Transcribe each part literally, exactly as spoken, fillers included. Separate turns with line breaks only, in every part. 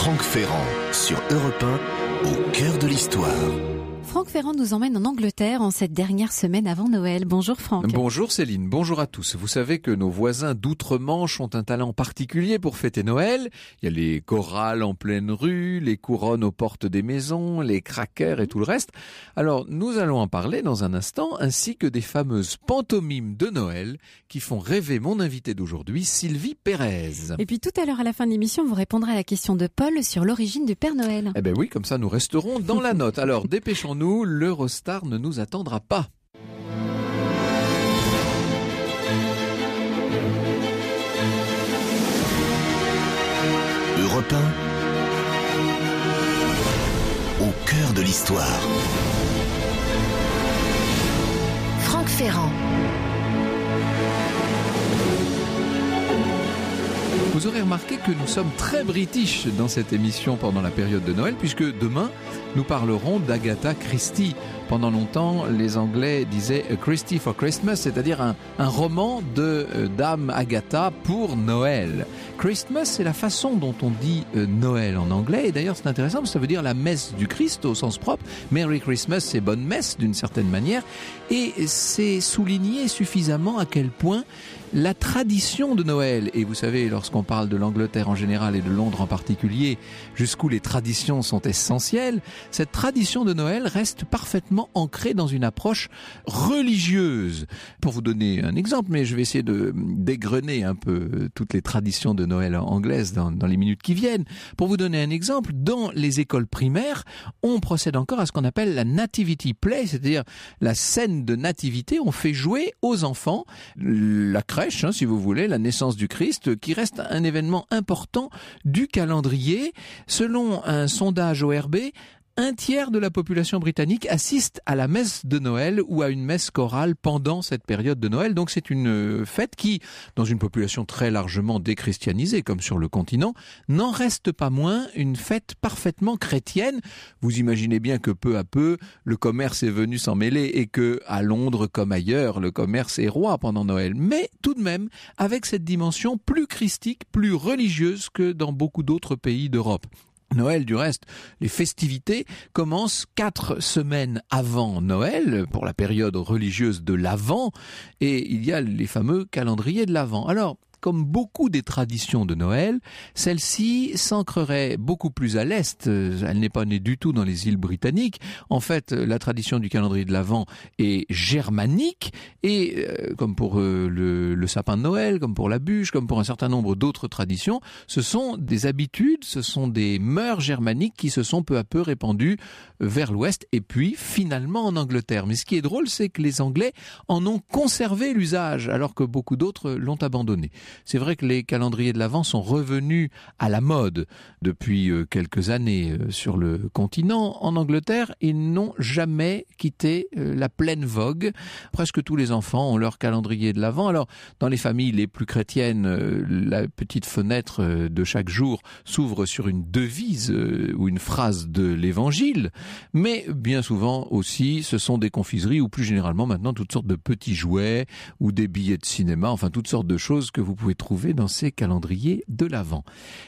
Franck Ferrand sur Europe un, au cœur de l'histoire.
Franck Ferrand nous emmène en Angleterre en cette dernière semaine avant Noël. Bonjour Franck.
Bonjour Céline, bonjour à tous. Vous savez que nos voisins d'outre-Manche ont un talent particulier pour fêter Noël. Il y a les chorales en pleine rue, les couronnes aux portes des maisons, les crackers et tout le reste. Alors nous allons en parler dans un instant, ainsi que des fameuses pantomimes de Noël qui font rêver mon invité d'aujourd'hui, Sylvie Pérez.
Et puis tout à l'heure à la fin de l'émission, vous répondrez à la question de Paul sur l'origine du Père Noël.
Eh ben oui, comme ça nous resterons dans la note. Alors dépêchons-nous. Nous, l'Eurostar ne nous attendra pas.
Europe un, au cœur de l'histoire.
Franck Ferrand.
Vous aurez remarqué que nous sommes très british dans cette émission pendant la période de Noël, puisque demain, nous parlerons d'Agatha Christie. Pendant longtemps, les Anglais disaient A Christie for Christmas, c'est-à-dire un, un roman de euh, Dame Agatha pour Noël. Christmas, c'est la façon dont on dit euh, Noël en anglais. Et d'ailleurs, c'est intéressant parce que ça veut dire la messe du Christ au sens propre. Merry Christmas, c'est bonne messe d'une certaine manière. Et c'est souligné suffisamment à quel point la tradition de Noël, et vous savez, lorsqu'on parle de l'Angleterre en général et de Londres en particulier, jusqu'où les traditions sont essentielles, cette tradition de Noël reste parfaitement ancrée dans une approche religieuse. Pour vous donner un exemple, mais je vais essayer de dégrener un peu toutes les traditions de Noël anglaises dans, dans les minutes qui viennent. Pour vous donner un exemple, dans les écoles primaires, on procède encore à ce qu'on appelle la nativity play, c'est-à-dire la scène de nativité. On fait jouer aux enfants la crèche, hein, si vous voulez, la naissance du Christ, qui reste un événement important du calendrier. Selon un sondage O R B, un tiers de la population britannique assiste à la messe de Noël ou à une messe chorale pendant cette période de Noël. Donc c'est une fête qui, dans une population très largement déchristianisée, comme sur le continent, n'en reste pas moins une fête parfaitement chrétienne. Vous imaginez bien que peu à peu, le commerce est venu s'en mêler et que, à Londres comme ailleurs, le commerce est roi pendant Noël. Mais tout de même, avec cette dimension plus christique, plus religieuse que dans beaucoup d'autres pays d'Europe. Noël, du reste, les festivités commencent quatre semaines avant Noël, pour la période religieuse de l'Avent, et il y a les fameux calendriers de l'Avent. Alors, comme beaucoup des traditions de Noël, celle-ci s'ancrerait beaucoup plus à l'Est. Elle n'est pas née du tout dans les îles britanniques. En fait, la tradition du calendrier de l'Avent est germanique et, euh, comme pour euh, le, le sapin de Noël, comme pour la bûche, comme pour un certain nombre d'autres traditions, ce sont des habitudes, ce sont des mœurs germaniques qui se sont peu à peu répandues vers l'Ouest et puis finalement en Angleterre. Mais ce qui est drôle, c'est que les Anglais en ont conservé l'usage alors que beaucoup d'autres l'ont abandonné. C'est vrai que les calendriers de l'Avent sont revenus à la mode depuis quelques années sur le continent. En Angleterre, ils n'ont jamais quitté la pleine vogue. Presque tous les enfants ont leur calendrier de l'Avent. Alors, dans les familles les plus chrétiennes, la petite fenêtre de chaque jour s'ouvre sur une devise ou une phrase de l'Évangile. Mais bien souvent aussi, ce sont des confiseries ou plus généralement maintenant toutes sortes de petits jouets ou des billets de cinéma, enfin toutes sortes de choses que vous pouvez trouver dans ces calendriers de l'Avent.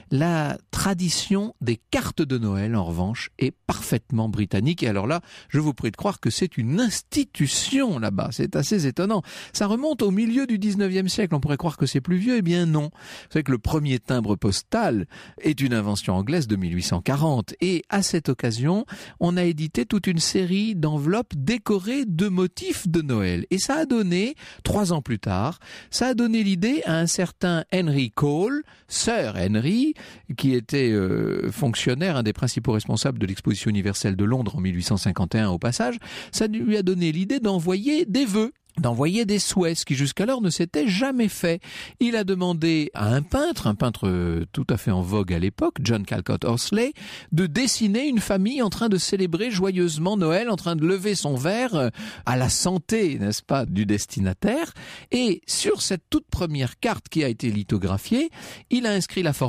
La tradition des cartes de Noël, en revanche, est parfaitement britannique. Et alors là, je vous prie de croire que c'est une institution là-bas. C'est assez étonnant. Ça remonte au milieu du dix-neuvième siècle. On pourrait croire que c'est plus vieux. Eh bien non. Vous savez que le premier timbre postal est une invention anglaise de mille huit cent quarante. Et à cette occasion, on a édité toute une série d'enveloppes décorées de motifs de Noël. Et ça a donné, trois ans plus tard, ça a donné l'idée à un certain Henry Cole, Sir Henry, qui était euh, fonctionnaire, un des principaux responsables de l'exposition universelle de Londres en mille huit cent cinquante et un au passage. Ça lui a donné l'idée d'envoyer des vœux, d'envoyer des souhaits, ce qui jusqu'alors ne s'était jamais fait. Il a demandé à un peintre, un peintre tout à fait en vogue à l'époque, John Callcott Horsley, de dessiner une famille en train de célébrer joyeusement Noël, en train de lever son verre à la santé, n'est-ce pas, du destinataire. Et sur cette toute première carte qui a été lithographiée, il a inscrit la formule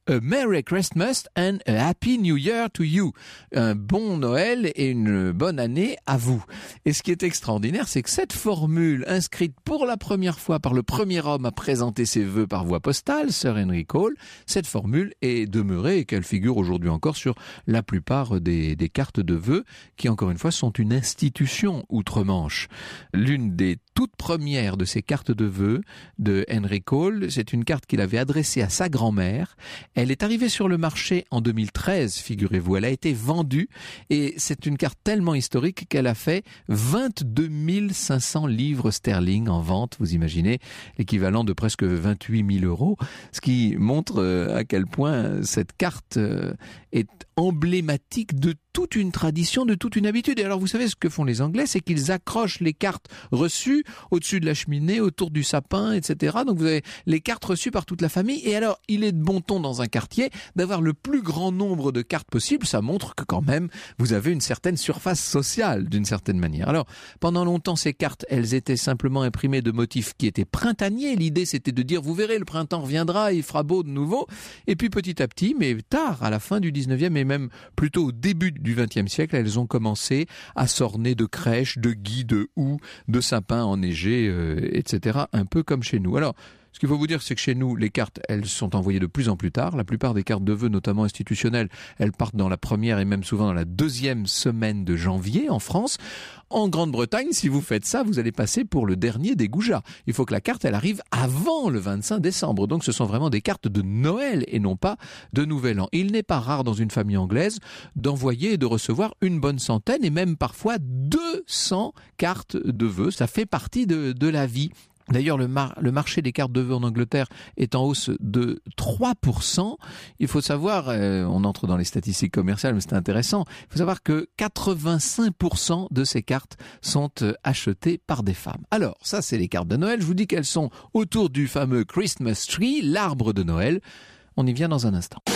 A Merry Christmas and a Happy New Year to you. Un bon Noël et une bonne année à vous. Et ce qui est extraordinaire, c'est que cette formule inscrite pour la première fois par le premier homme à présenter ses vœux par voie postale, Sir Henry Cole, cette formule est demeurée et qu'elle figure aujourd'hui encore sur la plupart des, des cartes de vœux qui, encore une fois, sont une institution outre-Manche. L'une des toutes premières de ces cartes de vœux de Henry Cole, c'est une carte qu'il avait adressée à sa grand-mère. Elle est arrivée sur le marché en deux mille treize, figurez-vous. Elle a été vendue et c'est une carte tellement historique qu'elle a fait vingt-deux mille cinq cents livres sterling en vente. Vous imaginez, l'équivalent de presque vingt-huit mille euros. Ce qui montre à quel point cette carte est emblématique de toute une tradition, de toute une habitude. Et alors vous savez ce que font les Anglais, c'est qu'ils accrochent les cartes reçues au-dessus de la cheminée, autour du sapin, et cetera. Donc vous avez les cartes reçues par toute la famille. Et alors, il est de bon ton dans un quartier d'avoir le plus grand nombre de cartes possible. Ça montre que quand même, vous avez une certaine surface sociale, d'une certaine manière. Alors, pendant longtemps, ces cartes, elles étaient simplement imprimées de motifs qui étaient printaniers. L'idée, c'était de dire, vous verrez, le printemps reviendra, il fera beau de nouveau. Et puis petit à petit, mais tard, à la fin du dix-neuvième et même plutôt au début du vingtième siècle, elles ont commencé à s'orner de crèches, de gui, de houx, de sapins enneigés, euh, et cetera, un peu comme chez nous. Alors, ce qu'il faut vous dire, c'est que chez nous, les cartes, elles sont envoyées de plus en plus tard. La plupart des cartes de vœux, notamment institutionnelles, elles partent dans la première et même souvent dans la deuxième semaine de janvier en France. En Grande-Bretagne, si vous faites ça, vous allez passer pour le dernier des goujats. Il faut que la carte, elle arrive avant le vingt-cinq décembre. Donc ce sont vraiment des cartes de Noël et non pas de Nouvel An. Il n'est pas rare dans une famille anglaise d'envoyer et de recevoir une bonne centaine et même parfois deux cents cartes de vœux. Ça fait partie de, de la vie. D'ailleurs, le, mar- le marché des cartes de vœux en Angleterre est en hausse de trois pour cent. Il faut savoir, euh, on entre dans les statistiques commerciales, mais c'est intéressant, il faut savoir que quatre-vingt-cinq pour cent de ces cartes sont euh, achetées par des femmes. Alors, ça c'est les cartes de Noël. Je vous dis qu'elles sont autour du fameux Christmas tree, l'arbre de Noël. On y vient dans un instant.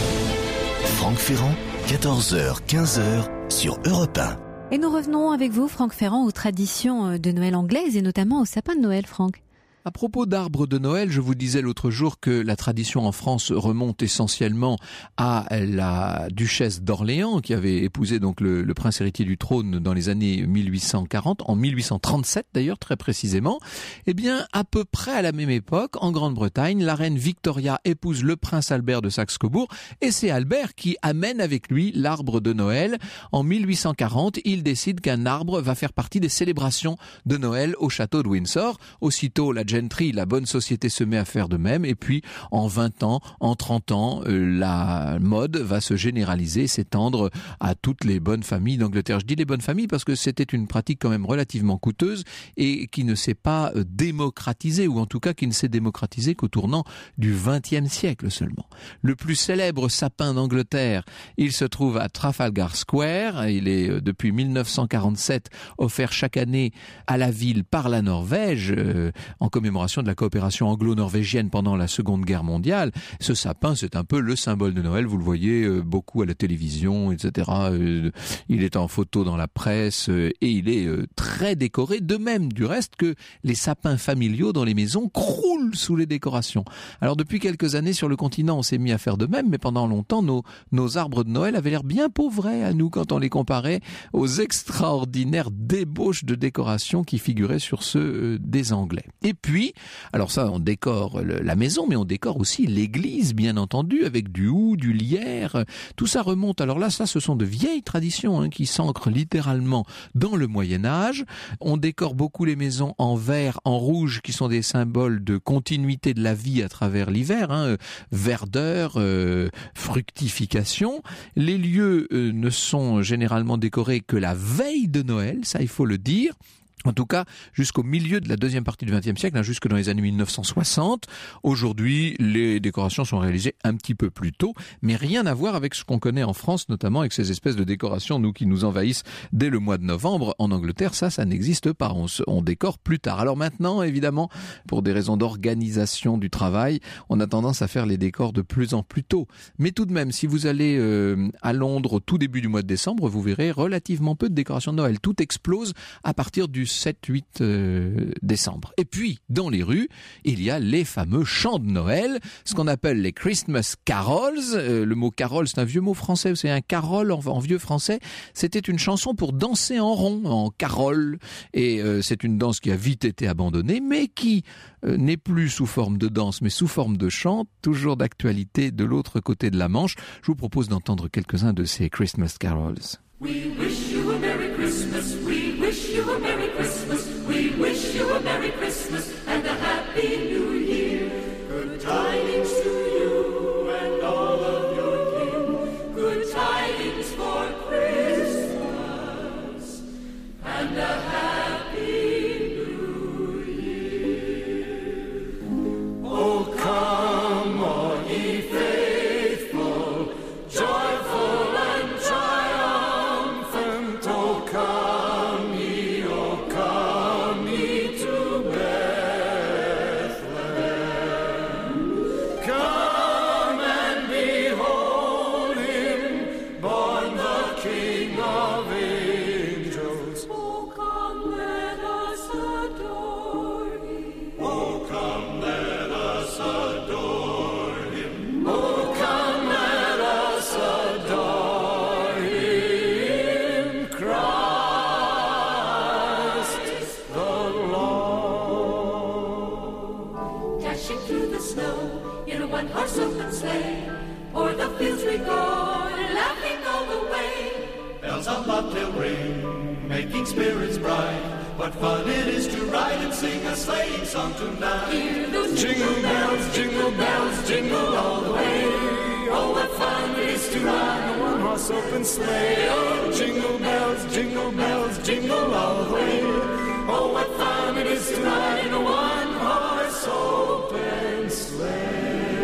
Franck Ferrand, quatorze heures quinze sur Europe un.
Et nous revenons avec vous, Franck Ferrand, aux traditions de Noël anglaises et notamment au sapin de Noël, Franck.
À propos d'arbres de Noël, je vous disais l'autre jour que la tradition en France remonte essentiellement à la duchesse d'Orléans, qui avait épousé donc le, le prince héritier du trône dans les années mille huit cent quarante, en mille huit cent trente-sept d'ailleurs, très précisément. Eh bien, à peu près à la même époque, en Grande-Bretagne, la reine Victoria épouse le prince Albert de Saxe-Cobourg, et c'est Albert qui amène avec lui l'arbre de Noël. En mille huit cent quarante, il décide qu'un arbre va faire partie des célébrations de Noël au château de Windsor. Aussitôt, la gentry, la bonne société se met à faire de même, et puis en vingt ans, en trente ans, euh, la mode va se généraliser, s'étendre à toutes les bonnes familles d'Angleterre. Je dis les bonnes familles parce que c'était une pratique quand même relativement coûteuse et qui ne s'est pas euh, démocratisée, ou en tout cas qui ne s'est démocratisée qu'au tournant du vingtième siècle seulement. Le plus célèbre sapin d'Angleterre, il se trouve à Trafalgar Square. Il est euh, depuis mille neuf cent quarante-sept offert chaque année à la ville par la Norvège euh, en commémoration de la coopération anglo-norvégienne pendant la Seconde Guerre mondiale. Ce sapin, c'est un peu le symbole de Noël. Vous le voyez euh, beaucoup à la télévision, et cetera. Euh, il est en photo dans la presse euh, et il est euh, très décoré. De même, du reste, que les sapins familiaux dans les maisons croulent sous les décorations. Alors, depuis quelques années, sur le continent, on s'est mis à faire de même, mais pendant longtemps, nos, nos arbres de Noël avaient l'air bien pauvrets à nous quand on les comparait aux extraordinaires débauches de décorations qui figuraient sur ceux euh, des Anglais. Et puis, alors ça, on décore le, la maison, mais on décore aussi l'église, bien entendu, avec du houx, du lierre. Tout ça remonte. Alors là, ça, ce sont de vieilles traditions hein, qui s'ancrent littéralement dans le Moyen-Âge. On décore beaucoup les maisons en vert, en rouge, qui sont des symboles de continuité de la vie à travers l'hiver. Hein, verdeur, euh, fructification. Les lieux euh, ne sont généralement décorés que la veille de Noël, ça il faut le dire. En tout cas, jusqu'au milieu de la deuxième partie du vingtième siècle, hein, jusque dans les années mille neuf cent soixante. Aujourd'hui, les décorations sont réalisées un petit peu plus tôt, mais rien à voir avec ce qu'on connaît en France, notamment avec ces espèces de décorations, nous, qui nous envahissent dès le mois de novembre. En Angleterre, ça, ça n'existe pas. On, se, on décore plus tard. Alors maintenant, évidemment, pour des raisons d'organisation du travail, on a tendance à faire les décors de plus en plus tôt. Mais tout de même, si vous allez euh, à Londres au tout début du mois de décembre, vous verrez relativement peu de décorations de Noël. Tout explose à partir du sept huit euh, décembre. Et puis, dans les rues, il y a les fameux chants de Noël, ce qu'on appelle les Christmas carols. Euh, le mot carol, c'est un vieux mot français, c'est un carol en, en vieux français. C'était une chanson pour danser en rond, en carole. Et euh, c'est une danse qui a vite été abandonnée, mais qui euh, n'est plus sous forme de danse, mais sous forme de chant, toujours d'actualité de l'autre côté de la Manche. Je vous propose d'entendre quelques-uns de ces Christmas carols.
We wish you a Merry Christmas, we wish you a Merry Christmas, we wish you a Merry Christmas and a Happy New Year. Good tidings to you and all of your kin, good tidings for Christmas and a Happy New Year. Oh, come on, ye faithful, joyful and triumphant, oh, come ye, oh, come ye to Bethlehem. Come and behold him, born the King of angels. Oh, come, let us adore him. Oh, come, let us adore him. Oh, come, let us adore him. Christ the Lord. Dashing through the snow in a one-horse open sleigh, o'er the fields we go, laughing all the way. Bells on bobtail ring, making spirits bright. What fun it is to ride and sing a sleighing song tonight. Hear those jingle bells, jingle bells, jingle all the way. Oh, what fun it is to ride a one-horse open sleigh. Oh, jingle bells, jingle bells, jingle all the way. Oh, what fun it is to ride in a one-horse open sleigh.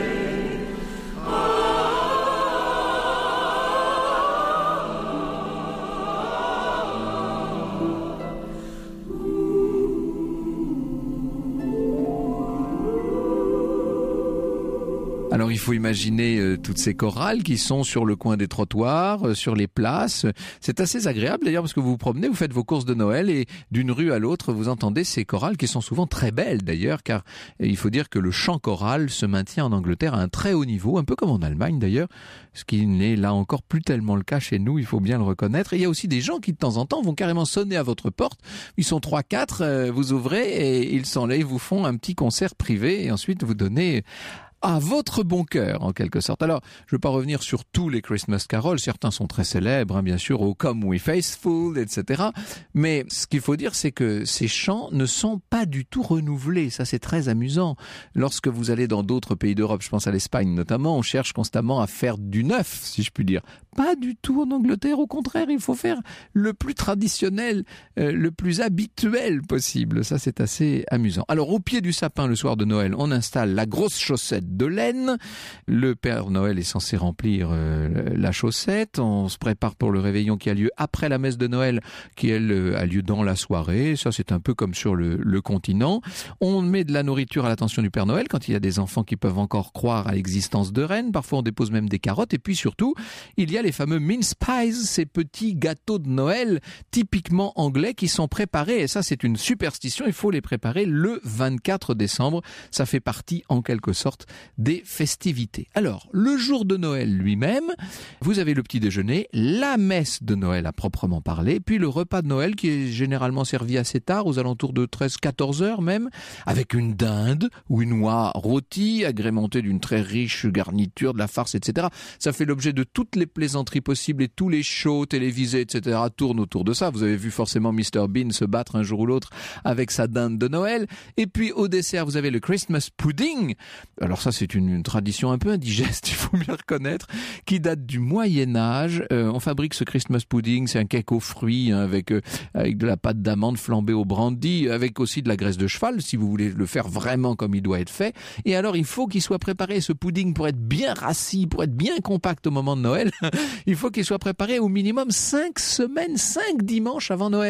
Alors il faut imaginer euh, toutes ces chorales qui sont sur le coin des trottoirs, euh, sur les places. C'est assez agréable d'ailleurs parce que vous vous promenez, vous faites vos courses de Noël et d'une rue à l'autre, vous entendez ces chorales qui sont souvent très belles d'ailleurs, car euh, il faut dire que le chant choral se maintient en Angleterre à un très haut niveau, un peu comme en Allemagne d'ailleurs, ce qui n'est là encore plus tellement le cas chez nous, il faut bien le reconnaître. Et il y a aussi des gens qui de temps en temps vont carrément sonner à votre porte, ils sont trois quatre, euh, vous ouvrez et ils sont là, ils vous font un petit concert privé et ensuite vous donnez à votre bon cœur, en quelque sorte. Alors, je ne vais pas revenir sur tous les Christmas carols, certains sont très célèbres, hein, bien sûr, au Come We Faithful, et cetera. Mais ce qu'il faut dire, c'est que ces chants ne sont pas du tout renouvelés. Ça, c'est très amusant. Lorsque vous allez dans d'autres pays d'Europe, je pense à l'Espagne notamment, on cherche constamment à faire du neuf, si je puis dire. Pas du tout en Angleterre, au contraire, il faut faire le plus traditionnel, euh, le plus habituel possible. Ça, c'est assez amusant. Alors, au pied du sapin, le soir de Noël, on installe la grosse chaussette de laine. Le Père Noël est censé remplir euh, la chaussette. On se prépare pour le réveillon qui a lieu après la messe de Noël, qui elle a lieu dans la soirée. Ça, c'est un peu comme sur le, le continent. On met de la nourriture à l'attention du Père Noël quand il y a des enfants qui peuvent encore croire à l'existence de rennes. Parfois, on dépose même des carottes. Et puis surtout, il y a les fameux mince pies, ces petits gâteaux de Noël typiquement anglais qui sont préparés. Et ça, c'est une superstition. Il faut les préparer le vingt-quatre décembre. Ça fait partie, en quelque sorte, des festivités. Alors, le jour de Noël lui-même, vous avez le petit déjeuner, la messe de Noël à proprement parler, puis le repas de Noël qui est généralement servi assez tard, aux alentours de treize à quatorze heures même, avec une dinde ou une oie rôtie, agrémentée d'une très riche garniture, de la farce, et cetera. Ça fait l'objet de toutes les plaisanteries possibles et tous les shows télévisés, et cetera tournent autour de ça. Vous avez vu forcément mister Bean se battre un jour ou l'autre avec sa dinde de Noël. Et puis au dessert, vous avez le Christmas pudding. Alors ça, c'est une, une tradition un peu indigeste, il faut bien reconnaître, qui date du Moyen-Âge. Euh, on fabrique ce Christmas pudding, c'est un cake aux fruits hein, avec euh, avec de la pâte d'amande flambée au brandy, avec aussi de la graisse de cheval, si vous voulez le faire vraiment comme il doit être fait. Et alors, il faut qu'il soit préparé, ce pudding, pour être bien rassis, pour être bien compact au moment de Noël. Il faut qu'il soit préparé au minimum cinq semaines, cinq dimanches avant Noël.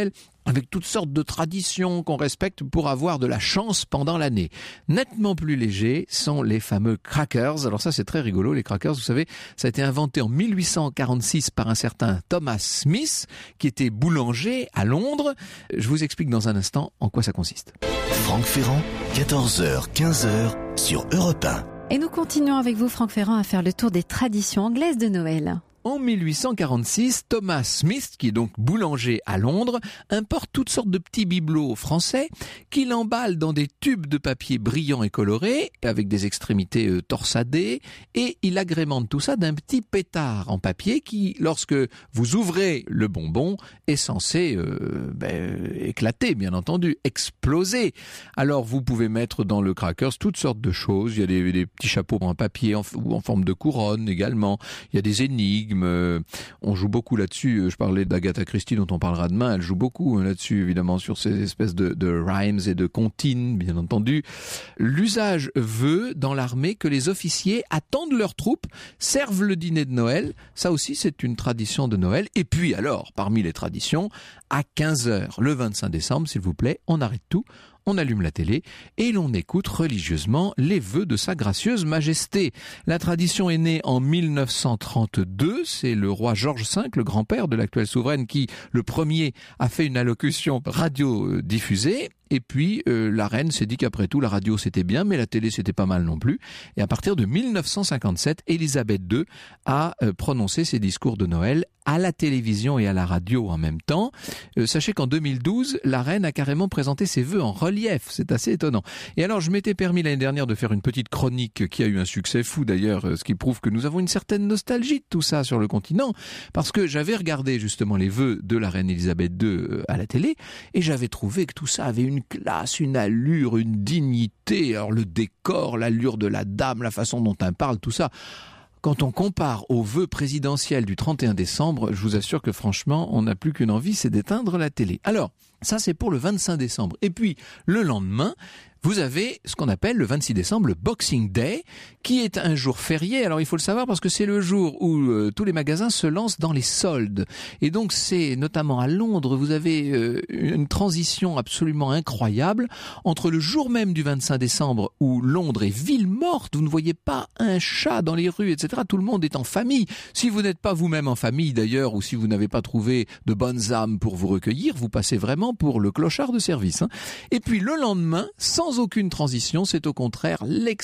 avec toutes sortes de traditions qu'on respecte pour avoir de la chance pendant l'année. Nettement plus légers sont les fameux crackers. Alors ça, c'est très rigolo, les crackers, vous savez, ça a été inventé en mille huit cent quarante-six par un certain Thomas Smith, qui était boulanger à Londres. Je vous explique dans un instant en quoi ça consiste.
Franck Ferrand, quatorze heures quinze sur Europe un.
Et nous continuons avec vous, Franck Ferrand, à faire le tour des traditions anglaises de Noël.
En mille huit cent quarante-six, Thomas Smith, qui est donc boulanger à Londres, importe toutes sortes de petits bibelots français qu'il emballe dans des tubes de papier brillants et colorés, avec des extrémités euh, torsadées, et il agrémente tout ça d'un petit pétard en papier qui, lorsque vous ouvrez le bonbon, est censé euh, ben, éclater, bien entendu, exploser. Alors vous pouvez mettre dans le crackers toutes sortes de choses. Il y a des, des petits chapeaux en papier en, ou en forme de couronne également. Il y a des énigmes. Euh, on joue beaucoup là-dessus. Je parlais d'Agatha Christie dont on parlera demain. Elle joue beaucoup hein, là-dessus, évidemment, sur ces espèces de, de rhymes et de comptines, bien entendu. L'usage veut, dans l'armée, que les officiers attendent leurs troupes, servent le dîner de Noël. Ça aussi, c'est une tradition de Noël. Et puis alors, parmi les traditions, à quinze heures, le vingt-cinq décembre, s'il vous plaît, on arrête tout. On allume la télé et l'on écoute religieusement les vœux de sa gracieuse majesté. La tradition est née en mille neuf cent trente-deux. C'est le roi George cinq, le grand-père de l'actuelle souveraine, qui, le premier, a fait une allocution radio-diffusée. Et puis, euh, la reine s'est dit qu'après tout, la radio c'était bien, mais la télé c'était pas mal non plus. Et à partir de mille neuf cent cinquante-sept, Élisabeth deux a euh, prononcé ses discours de Noël à la télévision et à la radio en même temps. Euh, sachez qu'en deux mille douze, la reine a carrément présenté ses vœux en relief. C'est assez étonnant. Et alors, je m'étais permis l'année dernière de faire une petite chronique qui a eu un succès fou d'ailleurs, euh, ce qui prouve que nous avons une certaine nostalgie de tout ça sur le continent, parce que j'avais regardé justement les vœux de la reine Élisabeth deux euh, à la télé, et j'avais trouvé que tout ça avait une classe, une allure, une dignité, alors le décor, l'allure de la dame, la façon dont elle parle, tout ça. Quand on compare aux vœux présidentiels du trente et un décembre, je vous assure que franchement, on n'a plus qu'une envie, c'est d'éteindre la télé. Alors, ça c'est pour le vingt-cinq décembre. Et puis, le lendemain, vous avez ce qu'on appelle le vingt-six décembre, le Boxing Day, qui est un jour férié. Alors il faut le savoir parce que c'est le jour où euh, tous les magasins se lancent dans les soldes. Et donc c'est notamment à Londres, vous avez euh, une transition absolument incroyable entre le jour même du vingt-cinq décembre où Londres est ville morte, vous ne voyez pas un chat dans les rues, et cetera. Tout le monde est en famille. Si vous n'êtes pas vous-même en famille d'ailleurs, ou si vous n'avez pas trouvé de bonnes âmes pour vous recueillir, vous passez vraiment pour le clochard de service. Hein. Et puis le lendemain, sans aucune transition, c'est au contraire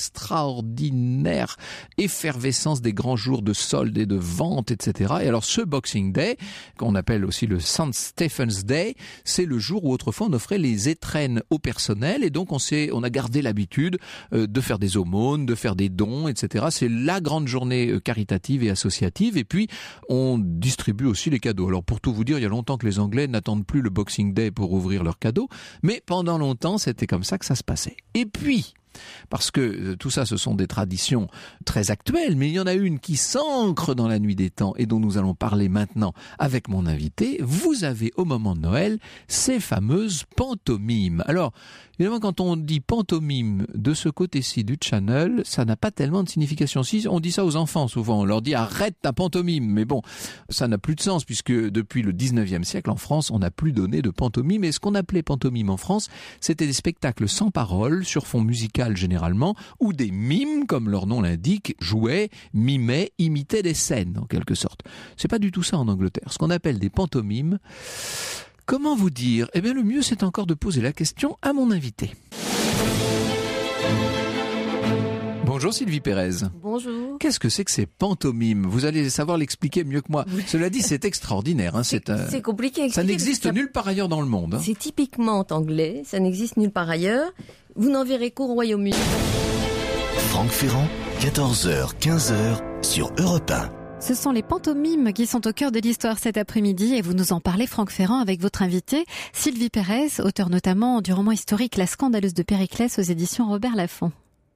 l'extraordinaire effervescence des grands jours de soldes et de ventes, et cetera. Et alors ce Boxing Day, qu'on appelle aussi le Saint Stephen's Day, c'est le jour où autrefois on offrait les étrennes au personnel, et donc on s'est, on a gardé l'habitude euh, de faire des aumônes, de faire des dons, et cetera. C'est la grande journée caritative et associative, et puis on distribue aussi les cadeaux. Alors pour tout vous dire, il y a longtemps que les Anglais n'attendent plus le Boxing Day pour ouvrir leurs cadeaux, mais pendant longtemps c'était comme ça que ça se passait. Et puis, parce que tout ça, ce sont des traditions très actuelles, mais il y en a une qui s'ancre dans la nuit des temps et dont nous allons parler maintenant avec mon invité. Vous avez au moment de Noël ces fameuses pantomimes. Alors, évidemment, quand on dit pantomime de ce côté-ci du channel, ça n'a pas tellement de signification. Si on dit ça aux enfants souvent, on leur dit arrête ta pantomime, mais bon, ça n'a plus de sens puisque depuis le dix-neuvième siècle en France, on n'a plus donné de pantomime. Et ce qu'on appelait pantomime en France, c'était des spectacles sans parole sur fond musical généralement, où des mimes, comme leur nom l'indique, jouaient, mimaient, imitaient des scènes en quelque sorte. C'est pas du tout ça en Angleterre. Ce qu'on appelle des pantomimes, comment vous dire? Eh bien le mieux c'est encore de poser la question à mon invité. Bonjour Sylvie Pérez.
Bonjour.
Qu'est-ce que c'est que ces pantomimes? Vous allez savoir l'expliquer mieux que moi. Oui. Cela dit, c'est extraordinaire. Hein,
c'est,
c'est, un...
c'est compliqué.
Ça n'existe
ça...
nulle part ailleurs dans le monde. Hein.
C'est typiquement anglais, ça n'existe nulle part ailleurs. Vous n'en verrez qu'au Royaume-Uni.
Franck Ferrand, quatorze heures quinze sur Europe un.
Ce sont les pantomimes qui sont au cœur de l'histoire cet après-midi et vous nous en parlez, Franck Ferrand, avec votre invité, Sylvie Pérez, auteur notamment du roman historique La Scandaleuse de Périclès aux éditions Robert Laffont.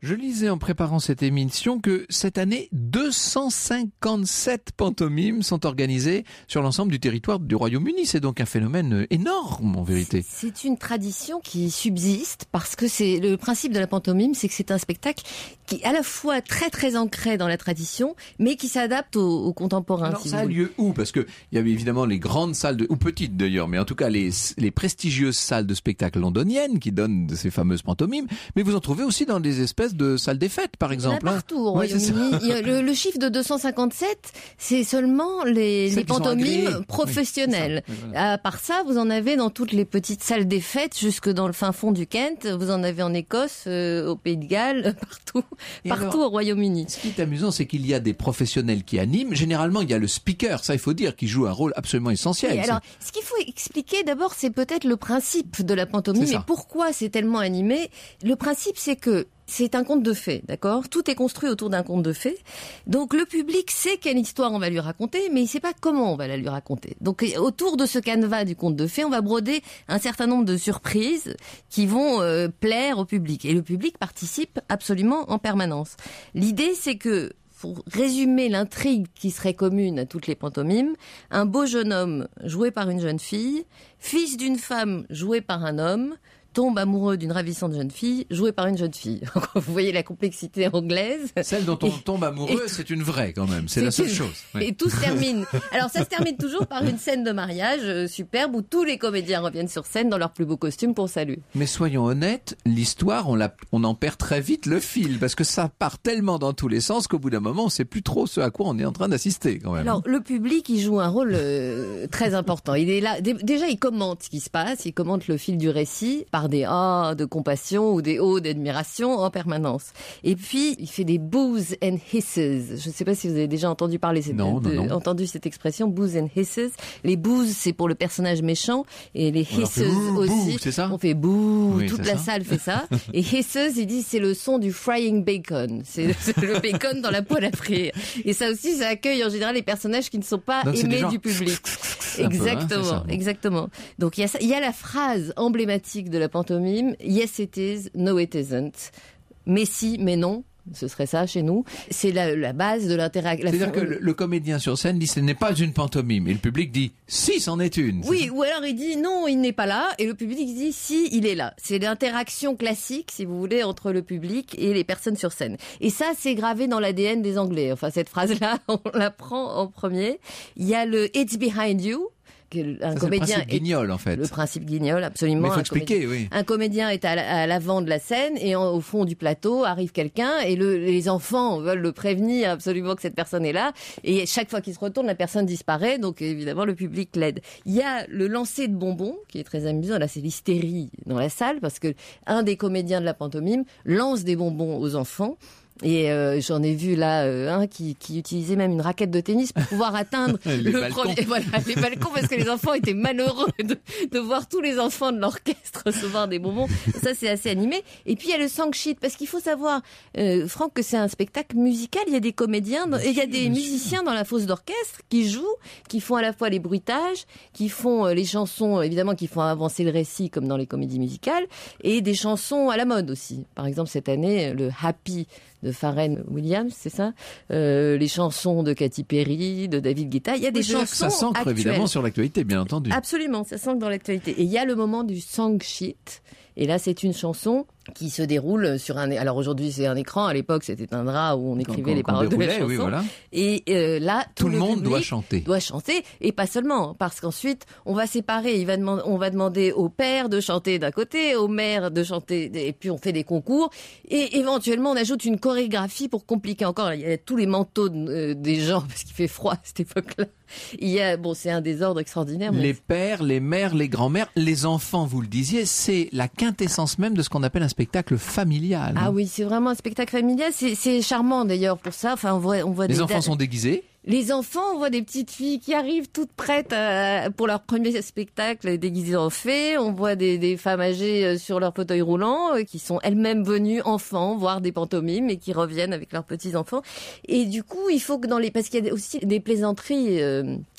Je lisais en préparant cette émission que cette année, deux cent cinquante-sept pantomimes sont organisées sur l'ensemble du territoire du Royaume-Uni. C'est donc un phénomène énorme en vérité.
C'est une tradition qui subsiste parce que c'est le principe de la pantomime, c'est que c'est un spectacle qui est à la fois très très ancré dans la tradition, mais qui s'adapte aux, aux contemporains.
Alors
si
ça
vous
a
voulez.
lieu où? Parce que il y avait évidemment les grandes salles, de, ou petites d'ailleurs, mais en tout cas les, les prestigieuses salles de spectacle londoniennes qui donnent de ces fameuses pantomimes. Mais vous en trouvez aussi dans des espèces de salles des fêtes, par exemple.
Il y en a partout au
Ouais, c'est ça.
Royaume-Uni. Il y a le, le chiffre de deux cent cinquante-sept, c'est seulement les,
Celles
les
qui sont
pantomimes
agréées.
professionnelles.
Oui, c'est ça. Oui, voilà.
À part ça, vous en avez dans toutes les petites salles des fêtes, jusque dans le fin fond du Kent. Vous en avez en Écosse, euh, au Pays de Galles, partout,
Et
partout
alors,
au Royaume-Uni.
Ce qui est amusant, c'est qu'il y a des professionnels qui animent. Généralement, il y a le speaker, ça il faut dire, qui joue un rôle absolument essentiel.
Oui, alors, ce qu'il faut expliquer d'abord, c'est peut-être le principe de la pantomime
C'est ça.
et pourquoi c'est tellement animé. Le principe, c'est que c'est un conte de fées, d'accord? Tout est construit autour d'un conte de fées. Donc le public sait quelle histoire on va lui raconter, mais il sait pas comment on va la lui raconter. Donc autour de ce canevas du conte de fées, on va broder un certain nombre de surprises qui vont euh, plaire au public. Et le public participe absolument en permanence. L'idée, c'est que, pour résumer l'intrigue qui serait commune à toutes les pantomimes, un beau jeune homme joué par une jeune fille, fils d'une femme jouée par un homme, tombe amoureux d'une ravissante jeune fille jouée par une jeune fille. Vous voyez la complexité anglaise.
Celle dont on
Et-
tombe amoureux,
et-
c'est une vraie quand même. C'est la
C'est
seule
une-
chose. Oui.
Et tout se termine. Alors ça se termine toujours par une scène de mariage euh, superbe où tous les comédiens reviennent sur scène dans leurs plus beaux costumes pour saluer.
Mais soyons honnêtes, l'histoire, on, la, on en perd très vite le fil, parce que ça part tellement dans tous les sens qu'au bout d'un moment, on ne sait plus trop ce à quoi on est en train d'assister quand même.
Alors le public, il joue un rôle euh, très important. Il est là. Dé- Déjà, il commente ce qui se passe. Il commente le fil du récit par des ah de compassion ou des oh d'admiration en permanence. Et puis, il fait des boos and hisses. Je ne sais pas si vous avez déjà entendu parler cette,
Non, non,
de-
non.
entendu cette expression boos and hisses. Les boos, c'est pour le personnage méchant, et les
On leur fait
hisses
bouh,
aussi.
bouh, c'est ça
On fait bouh.
Oui,
Toute
c'est
la
ça.
salle fait ça. Et hisses, il dit c'est le son du frying bacon. C'est c'est le bacon dans la poêle à frire. Et ça aussi, ça accueille en général les personnages qui ne sont pas
Donc, c'est des
aimés
gens-
du public.
Un peu, hein,
Exactement,
c'est ça.
exactement. Donc il y a ça, il y a la phrase emblématique de la pantomime, yes it is, no it isn't. Mais si, mais non. Ce serait ça chez nous. C'est la, la base de l'interaction.
C'est-à-dire que le, le comédien sur scène dit ce n'est pas une pantomime, et le public dit si, c'en est une.
Oui, ou alors il dit non, il n'est pas là, et le public dit si, il est là. C'est l'interaction classique, si vous voulez, entre le public et les personnes sur scène. Et ça, c'est gravé dans l'A D N des Anglais. Enfin, cette phrase-là, on la prend en premier. Il y a le It's behind you. Que un
Ça, c'est le
comédien
principe Guignol en fait.
Le principe Guignol, absolument.
Mais il faut
Un
expliquer,
comédien-
oui.
Un comédien est à la- à l'avant de la scène et en- au fond du plateau arrive quelqu'un et le- les enfants veulent le prévenir absolument que cette personne est là. Et chaque fois qu'il se retourne, la personne disparaît. Donc évidemment, le public l'aide. Il y a le lancer de bonbons qui est très amusant. Là, c'est l'hystérie dans la salle parce que un des comédiens de la pantomime lance des bonbons aux enfants. Et euh, j'en ai vu là euh, un qui, qui utilisait même une raquette de tennis pour pouvoir atteindre
Les
le
balcons.
premier, voilà, les balcons parce que les enfants étaient malheureux de, de voir tous les enfants de l'orchestre recevoir des bonbons. Ça c'est assez animé. Et puis il y a le song sheet parce qu'il faut savoir, euh, Franck, que c'est un spectacle musical. Il y a des comédiens, dans- et il y a des musiciens dans la fosse d'orchestre qui jouent, qui font à la fois les bruitages, qui font euh, les chansons évidemment qui font avancer le récit comme dans les comédies musicales, et des chansons à la mode aussi. Par exemple cette année le Happy de Pharrell Williams, c'est ça, euh, les chansons de Katy Perry, de David Guetta. Il y a des
Oui, c'est-à-dire
chansons
que ça s'ancre
actuelles.
évidemment sur l'actualité, bien entendu.
Absolument, ça s'ancre dans l'actualité. Et il y a le moment du song sheet. Et là, c'est une chanson qui se déroule sur un. Alors aujourd'hui, c'est un écran. À l'époque, c'était un drap où on écrivait
Qu'on-
les
qu'on
paroles de la
déroulait,
chanson.
oui, voilà.
Et euh, là, tout,
Tout le monde
public
doit chanter.
Doit chanter, et pas seulement, parce qu'ensuite, on va séparer. Il va demander, on va demander au père de chanter d'un côté, au maire de chanter, et puis on fait des concours. Et éventuellement, on ajoute une chorégraphie pour compliquer encore. Il y a tous les manteaux de- euh, des gens parce qu'il fait froid à cette époque-là. Il y a, bon, c'est un désordre extraordinaire. Mais
Les pères, les mères, les grands-mères, les enfants, vous le disiez, c'est la quintessence même de ce qu'on appelle un spectacle familial.
Ah oui, c'est vraiment un spectacle familial. C'est, c'est charmant d'ailleurs pour ça. Enfin, on voit, on voit
Les
des
enfants sont déguisés.
Les enfants, on voit des petites filles qui arrivent toutes prêtes à- pour leur premier spectacle déguisées en fées. On voit des, des femmes âgées euh, sur leur fauteuil roulant euh, qui sont elles-mêmes venues enfants voir des pantomimes et qui reviennent avec leurs petits enfants. Et du coup, il faut que dans les parce qu'il y a aussi des plaisanteries euh,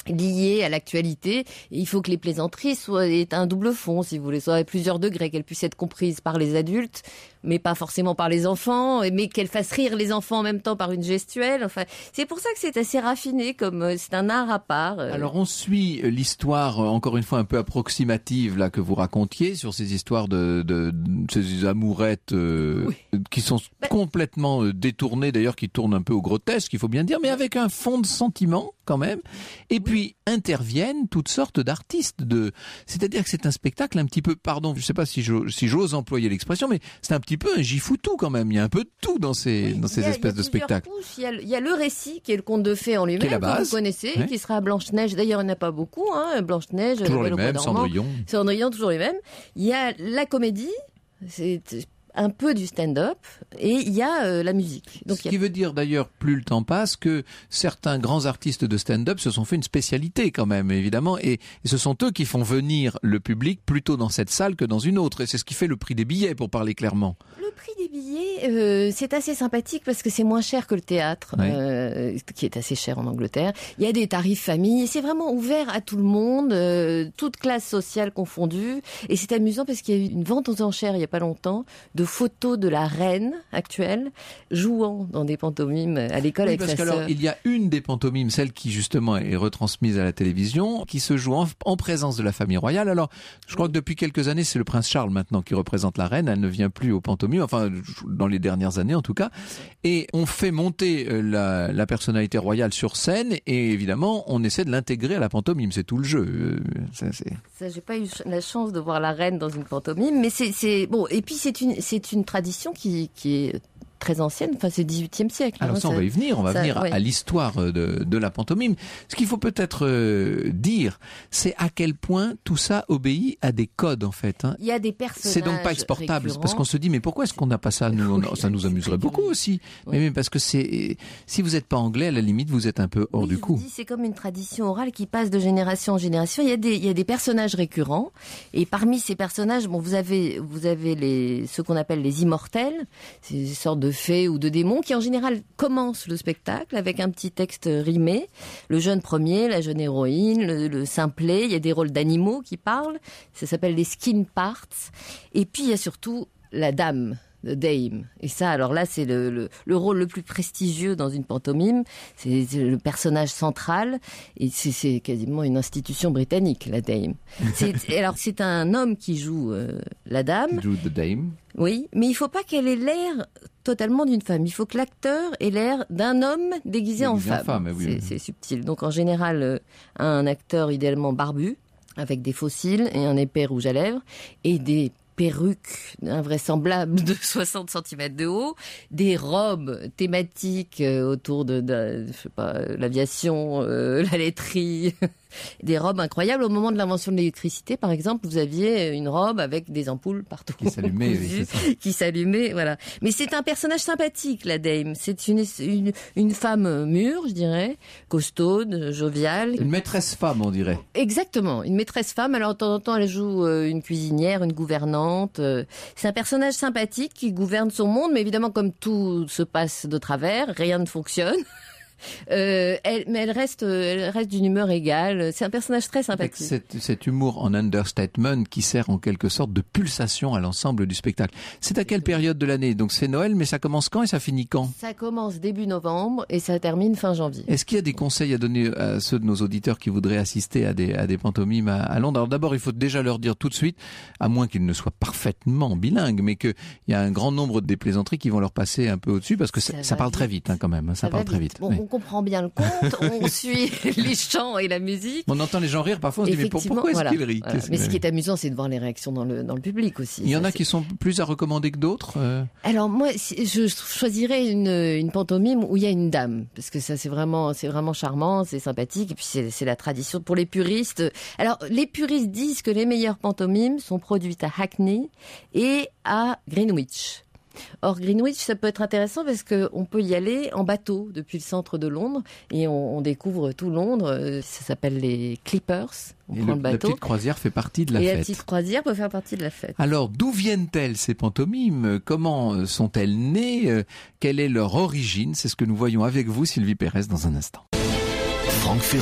liées à l'actualité. Et il faut que les plaisanteries soient aient un double fond, si vous voulez, soient à plusieurs degrés, qu'elles puissent être comprises par les adultes, mais pas forcément par les enfants, mais qu'elles fassent rire les enfants en même temps par une gestuelle. Enfin, c'est pour ça que c'est assez raffiné, comme c'est un art à part.
Alors on suit l'histoire, encore une fois un peu approximative là que vous racontiez sur ces histoires de, de, de ces amourettes euh, oui. qui sont ben... complètement détournées, d'ailleurs qui tournent un peu au grotesque, il faut bien dire, mais avec un fond de sentiment quand même. Et oui. puis interviennent toutes sortes d'artistes. De, c'est-à-dire que c'est un spectacle un petit peu, pardon, je ne sais pas si j'ose, si j'ose employer l'expression, mais c'est un petit peu un gifoutou quand même. Il y a un peu de tout dans ces, oui, dans ces a, espèces de spectacles.
Il y, a, il y a le récit qui est le conte de fées en lui-même, que vous connaissez, oui. qui sera Blanche-Neige. D'ailleurs, il n'y en a pas beaucoup. Hein. Blanche-Neige,
toujours les mêmes, Cendrillon.
Cendrillon, toujours les mêmes. Il y a la comédie. C'est un peu du stand-up, et il y a euh, la musique.
Donc, Ce qui a... veut dire d'ailleurs, plus le temps passe, que certains grands artistes de stand-up se sont fait une spécialité quand même, évidemment, et, et ce sont eux qui font venir le public plutôt dans cette salle que dans une autre, et c'est ce qui fait le prix des billets, pour parler clairement.
Le prix des billets, euh, c'est assez sympathique parce que c'est moins cher que le théâtre, oui. euh, qui est assez cher en Angleterre. Il y a des tarifs famille, c'est vraiment ouvert à tout le monde, euh, toute classe sociale confondue, et c'est amusant parce qu'il y a eu une vente aux enchères il n'y a pas longtemps, de photos de la reine actuelle jouant dans des pantomimes à l'école oui, avec
parce
sa
que alors,
sœur.
Il y a une des pantomimes, celle qui justement est retransmise à la télévision, qui se joue en, en présence de la famille royale. Alors, je crois oui. que depuis quelques années, c'est le prince Charles maintenant qui représente la reine. Elle ne vient plus aux pantomimes, enfin dans les dernières années en tout cas. Et on fait monter la, la personnalité royale sur scène et évidemment, on essaie de l'intégrer à la pantomime. C'est tout le jeu. Ça, c'est...
Ça, j'ai pas eu la chance de voir la reine dans une pantomime, mais c'est, c'est bon. Et puis c'est une, c'est une tradition qui, qui est très ancienne, enfin c'est dix-huitième siècle.
Alors
hein,
ça,
ça,
on va y venir, on va
ça,
venir
ouais.
à, à l'histoire de, de la pantomime. Ce qu'il faut peut-être euh, dire, c'est à quel point tout ça obéit à des codes en fait. Hein.
Il y a des personnages
c'est donc pas exportable,
récurrents.
Parce qu'on se dit, mais pourquoi est-ce qu'on n'a pas ça nous, on,
oui,
ça nous amuserait beaucoup aussi. Oui. Mais parce que c'est, si vous n'êtes pas anglais, à la limite, vous êtes un peu hors
oui,
du
je
coup.
Vous dis, c'est comme une tradition orale qui passe de génération en génération. Il y a des, il y a des personnages récurrents, et parmi ces personnages, bon, vous avez, vous avez les, ceux qu'on appelle les immortels, c'est des sortes de fées ou de démons qui en général commencent le spectacle avec un petit texte rimé. Le jeune premier, la jeune héroïne, le, le simplet, il y a des rôles d'animaux qui parlent, ça s'appelle les skin parts. Et puis il y a surtout la dame, the dame. Et ça, alors là, c'est le, le, le rôle le plus prestigieux dans une pantomime. C'est, c'est le personnage central. Et c'est, c'est quasiment une institution britannique, la dame. C'est, alors, c'est un homme qui joue euh, la dame.
Qui joue the dame.
Oui, mais il ne faut pas qu'elle ait l'air totalement d'une femme. Il faut que l'acteur ait l'air d'un homme déguisé, déguisé en femme. En femme oui, c'est, oui. c'est subtil. Donc, en général, euh, un acteur idéalement barbu, avec des faux cils et un épais rouge à lèvres, et des perruques invraisemblables de soixante centimètres de haut, des robes thématiques autour de, de je sais pas, l'aviation, euh, la laiterie, des robes incroyables. Au moment de l'invention de l'électricité, par exemple, vous aviez une robe avec des ampoules partout.
Qui s'allumait, oui, c'est ça.
Qui s'allumait, voilà. Mais c'est un personnage sympathique, la dame. C'est une, une, une femme mûre, je dirais, costaude, joviale.
Une maîtresse femme, on dirait.
Exactement, une maîtresse femme. Alors, de temps en temps, elle joue une cuisinière, une gouvernante. C'est un personnage sympathique qui gouverne son monde, mais évidemment, comme tout se passe de travers, rien ne fonctionne. Euh, elle, mais elle reste, elle reste d'une humeur égale. C'est un personnage très sympathique.
Cet, cet humour en understatement qui sert en quelque sorte de pulsation à l'ensemble du spectacle. C'est à quelle période de l'année? Donc c'est Noël, mais ça commence quand et ça finit quand?
Ça commence début novembre et ça termine fin janvier.
Est-ce qu'il y a des conseils à donner à ceux de nos auditeurs qui voudraient assister à des, à des pantomimes à, à Londres? Alors d'abord, il faut déjà leur dire tout de suite, à moins qu'ils ne soient parfaitement bilingues, mais qu'il y a un grand nombre de plaisanteries qui vont leur passer un peu au-dessus, parce que ça, ça parle vite. très vite hein, quand même. Ça, ça parle très vite.
Bon,
oui.
On comprend bien le conte, on suit les chants et la musique.
On entend les gens rire, parfois on se dit mais pourquoi
voilà,
est-ce qu'ils rient
voilà. Mais ce qui est amusant, c'est de voir les réactions dans le, dans le public aussi.
Il y
ça,
en a
c'est...
qui sont plus à recommander que d'autres euh...
Alors moi, je choisirais une, une pantomime où il y a une dame, parce que ça c'est vraiment, c'est vraiment charmant, c'est sympathique, et puis c'est, c'est la tradition pour les puristes. Alors les puristes disent que les meilleures pantomimes sont produites à Hackney et à Greenwich. Or, Greenwich, ça peut être intéressant parce qu'on peut y aller en bateau depuis le centre de Londres et on, on découvre tout Londres. Ça s'appelle les Clippers. On
et
prend
le,
le bateau.
La petite croisière fait partie de la
et
fête.
Et la petite croisière peut faire partie de la fête.
Alors, d'où viennent-elles ces pantomimes? Comment sont-elles nées? Quelle est leur origine? C'est ce que nous voyons avec vous, Sylvie Pérez, dans un instant.
Franck Ferrand,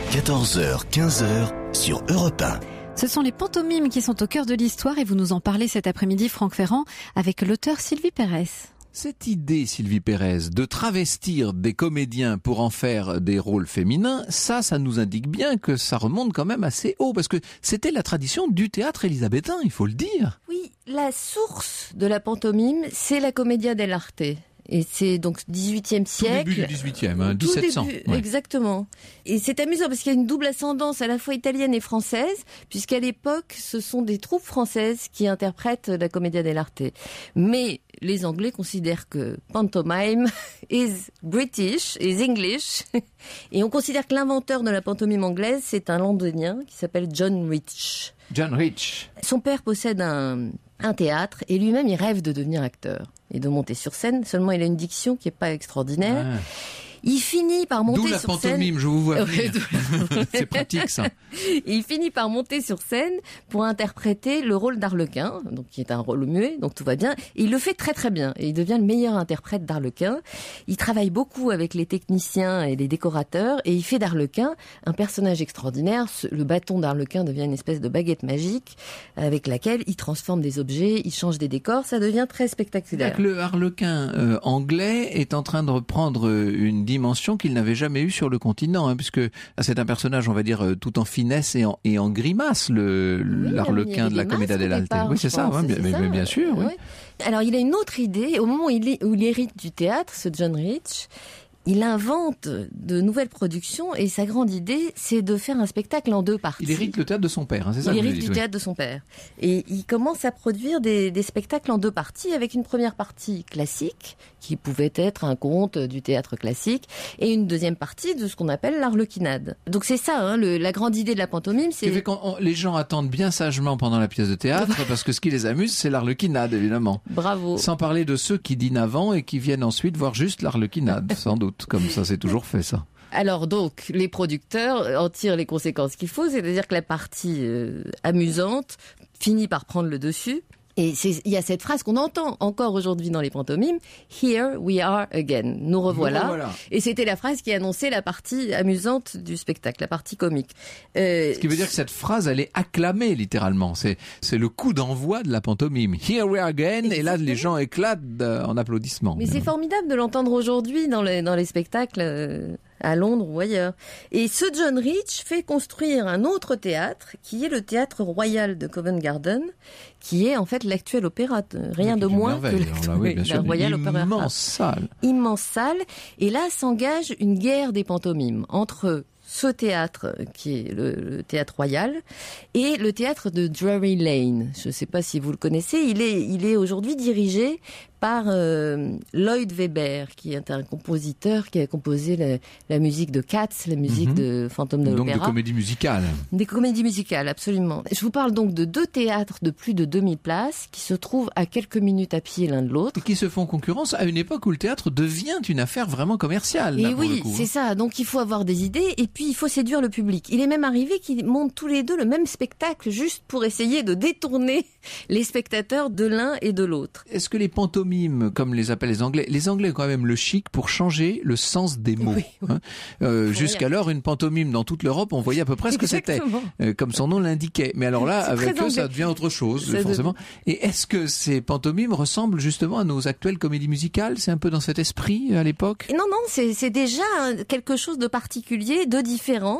quatorze heures quinze heures sur Europe un.
Ce sont les pantomimes qui sont au cœur de l'histoire et vous nous en parlez cet après-midi, Franck Ferrand, avec l'auteur Sylvie Pérez.
Cette idée, Sylvie Pérez, de travestir des comédiens pour en faire des rôles féminins, ça, ça nous indique bien que ça remonte quand même assez haut, parce que c'était la tradition du théâtre élisabétain, il faut le dire.
Oui, la source de la pantomime, c'est la Commedia dell'arte. Et c'est donc dix-huitième siècle.
Tout début du dix-huitième, hein,
Tout
dix-sept cents.
début,
Ouais.
Exactement. Et c'est amusant parce qu'il y a une double ascendance à la fois italienne et française, puisqu'à l'époque, ce sont des troupes françaises qui interprètent la Commedia dell'arte. Mais les Anglais considèrent que pantomime is British, is English. Et on considère que l'inventeur de la pantomime anglaise, c'est un londonien qui s'appelle John Rich.
John Rich.
Son père possède un, un théâtre et lui-même il rêve de devenir acteur et de monter sur scène. Seulement il a une diction qui est pas extraordinaire.
Ah.
Il finit par monter
D'où la
sur
pantomime,
scène.
je vous vois
Ouais,
venir.
d'où la-
C'est pratique, ça.
Et il finit par monter sur scène pour interpréter le rôle d'Arlequin, donc qui est un rôle muet, donc tout va bien. Et il le fait très très bien. Et il devient le meilleur interprète d'Arlequin. Il travaille beaucoup avec les techniciens et les décorateurs, et il fait d'Arlequin un personnage extraordinaire. Ce- Le bâton d'Arlequin devient une espèce de baguette magique avec laquelle il transforme des objets, il change des décors. Ça devient très spectaculaire.
C'est-à-dire que le harlequin euh, anglais est en train de reprendre euh, une dimension qu'il n'avait jamais eue sur le continent, hein, puisque c'est un personnage, on va dire, euh, tout en finesse et en, et en grimace, le
Oui,
l'harlequin
il y
de la
avait des
Commedia
masques au
dell'arte.
départ,
Oui,
je
c'est ça,
pense,
ouais,
c'est
mais,
ça.
mais bien sûr. Oui.
Ouais. Alors, il a une autre idée. Au moment où il, est- où il hérite du théâtre, ce John Rich, il invente de nouvelles productions et sa grande idée, c'est de faire un spectacle en deux parties.
Il hérite le théâtre de son père, hein, c'est ça
Il
que vous
hérite
dites,
du
oui.
théâtre de son père. Et il commence à produire des, des spectacles en deux parties, avec une première partie classique, qui pouvait être un conte du théâtre classique, et une deuxième partie de ce qu'on appelle l'arlequinade. Donc c'est ça, hein, le- la grande idée de la pantomime,
Ce qui
c'est...
fait qu'on- les gens attendent bien sagement pendant la pièce de théâtre, parce que ce qui les amuse, c'est l'arlequinade, évidemment.
Bravo.
Sans parler de ceux qui dînent avant et qui viennent ensuite voir juste l'arlequinade, sans doute. Comme ça, c'est toujours fait, ça.
Alors donc, les producteurs en tirent les conséquences qu'il faut, c'est-à-dire que la partie euh, amusante finit par prendre le dessus. Et c'est- il y a cette phrase qu'on entend encore aujourd'hui dans les pantomimes, « Here we are again », nous revoilà.
Nous revoilà.
Et c'était la phrase qui annonçait la partie amusante du spectacle, la partie comique. Euh,
Ce qui veut dire que cette phrase, elle est acclamée, littéralement. C'est, c'est le coup d'envoi de la pantomime. Here we are again. Et là, les gens éclatent euh, en applaudissements.
Mais c'est formidable de l'entendre aujourd'hui dans les, dans les spectacles euh, à Londres ou ailleurs. Et ce John Rich fait construire un autre théâtre, qui est le théâtre royal de Covent Garden, qui est en fait l'actuel opéra. Rien de moins que
l'actuel. Oui, bien
la
sûr.
Royal Opera House.
Immense salle.
Immense salle. Et là s'engage une guerre des pantomimes entre ce théâtre qui est le, le théâtre royal et le théâtre de Drury Lane. Je ne sais pas si vous le connaissez. Il est, il est aujourd'hui dirigé par euh, Lloyd Webber, qui est un compositeur qui a composé la, la musique de Cats, la musique
Mhm.
de Fantôme de
Donc de
l'Opéra.
comédie musicale.
Des comédies musicales, absolument. Je vous parle donc de deux théâtres de plus de deux mille places qui se trouvent à quelques minutes à pied l'un de l'autre.
Et qui se font concurrence à une époque où le théâtre devient une affaire vraiment commerciale. là,
Et
pour le
oui,
coup,
c'est
hein.
ça. Donc il faut avoir des idées et puis il faut séduire le public. Il est même arrivé qu'ils montent tous les deux le même spectacle juste pour essayer de détourner les spectateurs de l'un et de l'autre.
Est-ce que les pantomimes, comme les appellent les Anglais, les Anglais ont quand même le chic pour changer le sens des mots.
Oui, oui.
hein. Euh,
Faut
Jusqu'alors, une pantomime dans toute l'Europe, on voyait à peu près ce que c'était,
Exactement.
euh, comme son nom l'indiquait. Mais alors là,
C'est
avec
très
eux, ça
anglais.
devient autre chose,
Ça
forcément. Et est-ce que ces pantomimes ressemblent justement à nos actuelles comédies musicales? C'est un peu dans cet esprit euh, à l'époque?
Et non, non, c'est c'est déjà quelque chose de particulier, de différent.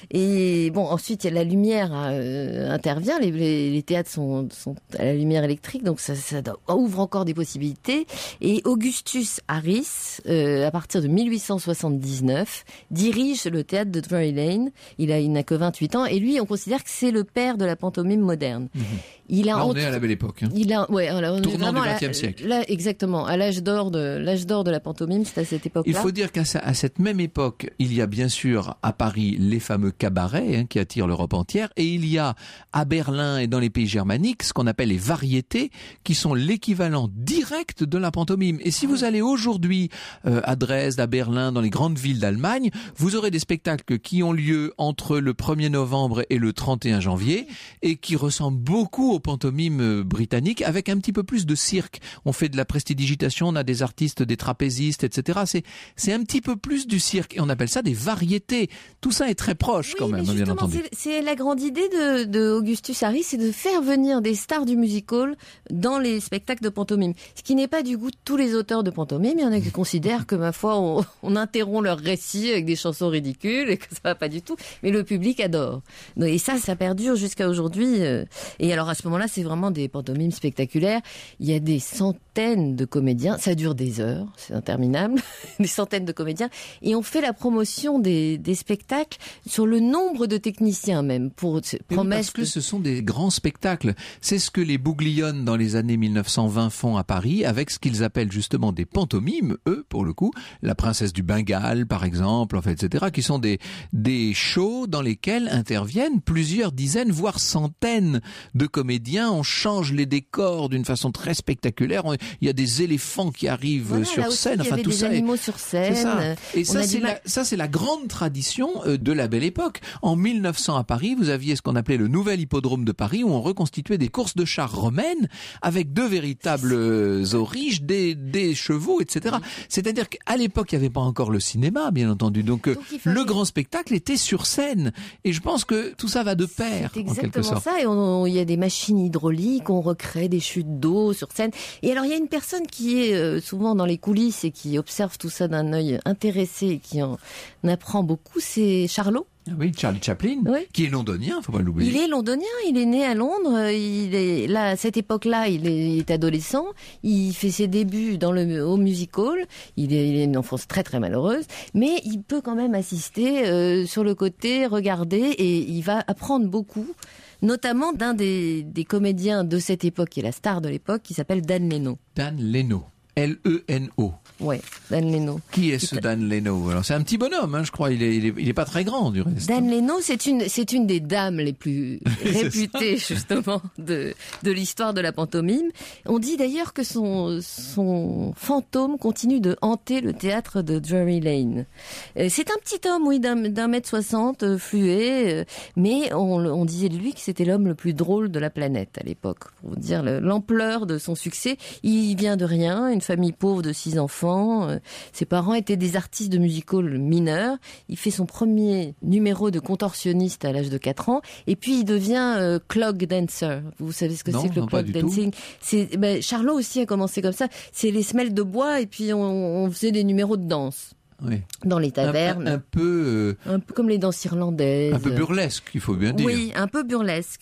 Et bon, ensuite, il y a la lumière euh, intervient. Les, les, les théâtres sont, sont à la lumière électrique, donc ça, ça ouvre encore des possibilités. Et Augustus Harris, euh, à partir de mille huit cent soixante-dix-neuf, dirige le théâtre de Drury Lane. Il a, il n'a que vingt-huit ans. Et lui, on considère que c'est le père de la pantomime moderne.
Mmh.
Il a
Là, on
entre-
est à la belle époque. hein.
Il a, ouais, alors, on est
Tournant
vraiment
du
à la-
vingtième siècle.
Là, exactement, à l'âge d'or de l'âge d'or de la pantomime, c'est à cette époque-là.
Il faut dire qu'à sa- à cette même époque, il y a bien sûr à Paris les fameux cabarets hein, qui attirent l'Europe entière, et il y a à Berlin et dans les pays germaniques ce qu'on appelle les variétés, qui sont l'équivalent direct directe de la pantomime. Et si vous allez aujourd'hui euh, à Dresde, à Berlin, dans les grandes villes d'Allemagne, vous aurez des spectacles qui ont lieu entre le premier novembre et le trente et un janvier et qui ressemblent beaucoup aux pantomimes britanniques avec un petit peu plus de cirque. On fait de la prestidigitation, on a des artistes, des trapézistes, et cetera. C'est, c'est un petit peu plus du cirque et on appelle ça des variétés. Tout ça est très proche
oui,
quand même,
mais
bien entendu.
C'est, c'est la grande idée de, de Augustus Harris, c'est de faire venir des stars du musical dans les spectacles de pantomime. Ce qui n'est pas du goût de tous les auteurs de pantomime. Il y en a qui considèrent que, ma foi, on, on interrompt leur récit avec des chansons ridicules et que ça va pas du tout. Mais le public adore. Et ça, ça perdure jusqu'à aujourd'hui. Et alors, à ce moment-là, c'est vraiment des pantomimes spectaculaires. Il y a des centaines de comédiens. Ça dure des heures. C'est interminable. Des centaines de comédiens. Et on fait la promotion des, des spectacles sur le nombre de techniciens même. Pour
promettre. Parce que
de...
ce sont des grands spectacles. C'est ce que les Bouglione dans les années mille neuf cent vingt font à Paris avec ce qu'ils appellent justement des pantomimes, eux, pour le coup. La princesse du Bengale, par exemple, en fait, et cetera, qui sont des, des shows dans lesquels interviennent plusieurs dizaines, voire centaines de comédiens. On change les décors d'une façon très spectaculaire. On, il y a des éléphants qui arrivent
voilà,
sur
aussi,
scène.
Il y
enfin,
avait
tout
des
ça
animaux
est...
sur scène.
Ça. Et ça, c'est
mal...
la, ça, c'est la grande tradition de la Belle Époque. En mille neuf cents à Paris, vous aviez ce qu'on appelait le nouvel hippodrome de Paris, où on reconstituait des courses de chars romaines avec deux véritables auriges, des, des chevaux, et cetera. C'est-à-dire qu'à l'époque, il n'y avait pas encore le cinéma, bien entendu. Donc, Donc fallait... le grand spectacle était sur scène. Et je pense que tout ça va de pair,
c'est
en quelque sorte.
Ça. Et on, il y a des machines hydrauliques, on recrée des chutes d'eau sur scène. Et alors, il y a une personne qui est euh, souvent dans les coulisses et qui observe tout ça d'un œil intéressé et qui en apprend beaucoup, c'est Charlot.
Oui, Charlie Chaplin, oui. Qui est londonien, faut pas l'oublier.
Il est londonien, il est né à Londres, il est là à cette époque-là, il est, il est adolescent, il fait ses débuts dans le au musical, il est, il a une enfance très très malheureuse, mais il peut quand même assister euh, sur le côté, regarder et il va apprendre beaucoup, notamment d'un des, des comédiens de cette époque, qui est la star de l'époque, qui s'appelle Dan Leno.
Dan Leno. L E N O.
Ouais, Dan Leno.
Qui est ce Dan Leno? Alors c'est un petit bonhomme, hein, je crois. Il est, il est, il est pas très grand du reste.
Dan Leno, c'est une, c'est une des dames les plus réputées justement de de l'histoire de la pantomime. On dit d'ailleurs que son son fantôme continue de hanter le théâtre de Drury Lane. C'est un petit homme, oui, d'un, d'un mètre soixante, fluet, mais on, on disait de lui que c'était l'homme le plus drôle de la planète à l'époque. Pour vous dire l'ampleur de son succès, il vient de rien, une famille pauvre de six enfants. Ses parents étaient des artistes de musical mineurs. Il fait son premier numéro de contorsionniste à l'âge de quatre ans. Et puis il devient euh, clog dancer. Vous savez ce que
non,
c'est que le clog dancing? C'est, ben, Charlot aussi a commencé comme ça. C'est les semelles de bois et puis on, on faisait des numéros de danse.
Oui.
Dans les tavernes.
Un, un, un peu... Euh,
un peu comme les danses irlandaises.
Un peu burlesque, il faut bien dire.
Oui, un peu burlesque.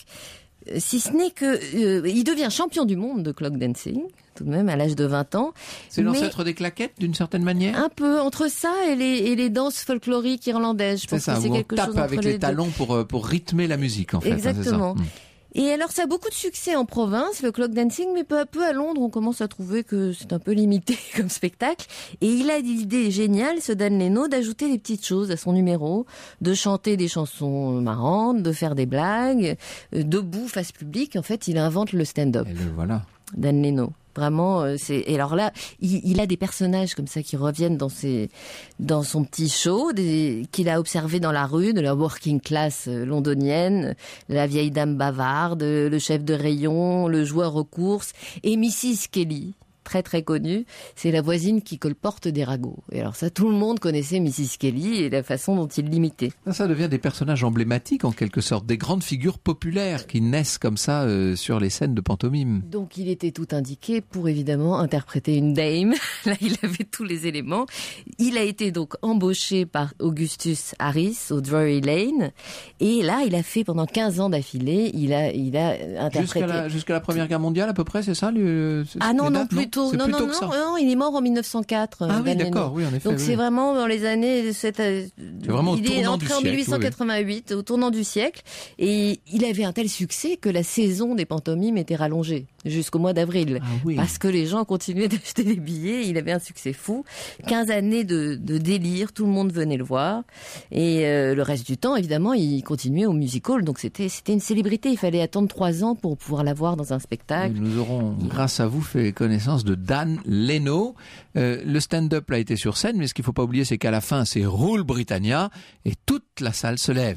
Si ce n'est que euh, il devient champion du monde de clog dancing, tout de même à l'âge de vingt ans.
C'est l'ancêtre des claquettes d'une certaine manière.
Un peu entre ça et les et les danses folkloriques irlandaises. Je pense
c'est ça,
que c'est
où
quelque
on tape
chose
avec
entre
les,
les
talons pour pour rythmer la musique en fait.
Exactement.
Hein, c'est ça.
Et alors, ça a beaucoup de succès en province, le clog dancing, mais peu à peu à Londres, on commence à trouver que c'est un peu limité comme spectacle. Et il a l'idée géniale, ce Dan Leno, d'ajouter des petites choses à son numéro, de chanter des chansons marrantes, de faire des blagues, euh, debout, face publique. En fait, il invente le stand-up.
Et le voilà.
Dan Leno. Vraiment, c'est. Et alors là, il, il a des personnages comme ça qui reviennent dans ses, dans son petit show, des, qu'il a observé dans la rue, de la working class londonienne, la vieille dame bavarde, le chef de rayon, le joueur aux courses, et missus Kelly. Très très connue, c'est la voisine qui colporte des ragots. Et alors ça, tout le monde connaissait missus Kelly et la façon dont il l'imitait.
Ça, ça devient des personnages emblématiques en quelque sorte, des grandes figures populaires qui naissent comme ça euh, sur les scènes de pantomime.
Donc il était tout indiqué pour évidemment interpréter une dame. Là, il avait tous les éléments. Il a été donc embauché par Augustus Harris au Drury Lane. Et là, il a fait pendant quinze ans d'affilée, il a, il a interprété...
Jusqu'à la, jusqu'à la Première Guerre mondiale à peu près, c'est ça le, c'est,
Ah non, non,
dates,
plutôt...
Non,
non, non, non, non, il est mort en mille neuf cent quatre.
Ah oui, d'accord, oui, en effet.
Donc
oui.
c'est vraiment dans les années... C'est,
c'est vraiment au
il
tournant
est entré
du
en
siècle,
dix-huit cent quatre-vingt-huit, oui. Au tournant du siècle. Et il avait un tel succès que la saison des pantomimes était rallongée. jusqu'au mois d'avril.
Ah oui.
Parce que les gens continuaient d'acheter des billets, il avait un succès fou. quinze années de, de délire, tout le monde venait le voir. Et euh, le reste du temps, évidemment, il continuait au music hall. Donc c'était, c'était une célébrité, il fallait attendre trois ans pour pouvoir la voir dans un spectacle.
Et nous aurons, grâce à vous, fait connaissance de Dan Leno. Euh, le stand-up a été sur scène, mais ce qu'il ne faut pas oublier, c'est qu'à la fin, c'est Rule Britannia et toute la salle se lève.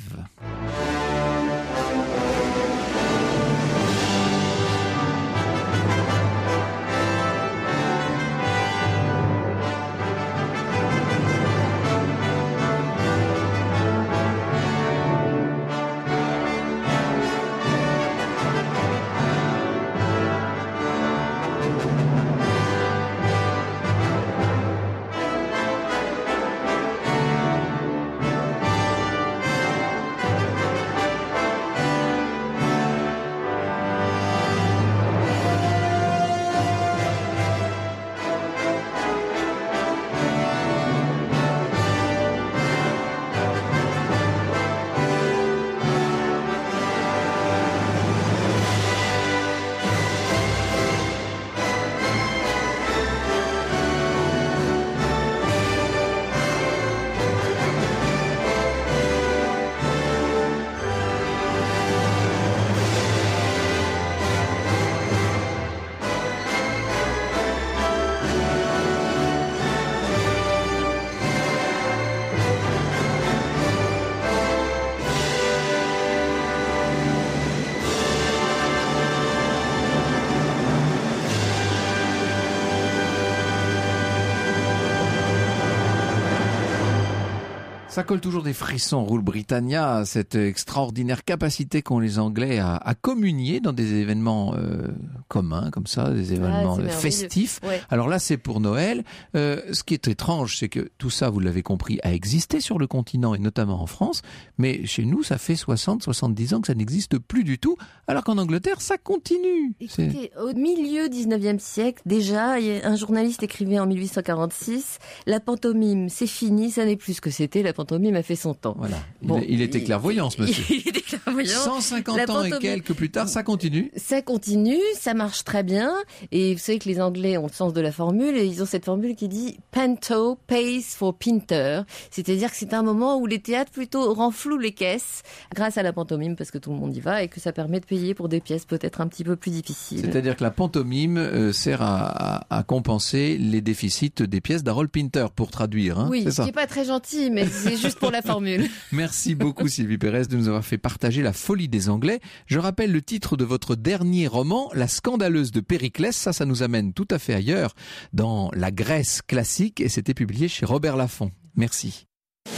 Ça colle toujours des frissons, Rule Britannia, cette extraordinaire capacité qu'ont les Anglais à, à communier dans des événements euh, communs, comme ça, des événements ah, festifs. Ouais. Alors là, c'est pour Noël. Euh, ce qui est étrange, c'est que tout ça, vous l'avez compris, a existé sur le continent et notamment en France, mais chez nous, ça fait soixante, soixante-dix ans que ça n'existe plus du tout, alors qu'en Angleterre, ça continue.
Écoutez, au milieu dix-neuvième siècle, déjà, un journaliste écrivait en mille huit cent quarante-six, la pantomime, c'est fini, ça n'est plus ce que c'était, la pantomime a fait son temps.
Voilà. Il, bon, il était clairvoyant, ce monsieur.
Il était clairvoyant.
cent cinquante la ans pantomime, et quelques plus tard, ça continue.
Ça continue, ça marche très bien. Et vous savez que les Anglais ont le sens de la formule et ils ont cette formule qui dit « Panto pays for Pinter ». C'est-à-dire que c'est un moment où les théâtres plutôt renflouent les caisses grâce à la pantomime parce que tout le monde y va et que ça permet de payer pour des pièces peut-être un petit peu plus difficiles.
C'est-à-dire que la pantomime euh, sert à, à, à compenser les déficits des pièces d'Harold Pinter, pour traduire. Hein,
oui,
c'est
ce
ça.
qui n'est pas très gentil, mais c'est juste pour la formule.
Merci beaucoup Sylvie Pérez de nous avoir fait partager la folie des Anglais. Je rappelle le titre de votre dernier roman, La Scandaleuse de Périclès. Ça, ça nous amène tout à fait ailleurs, dans la Grèce classique, et c'était publié chez Robert Laffont. Merci.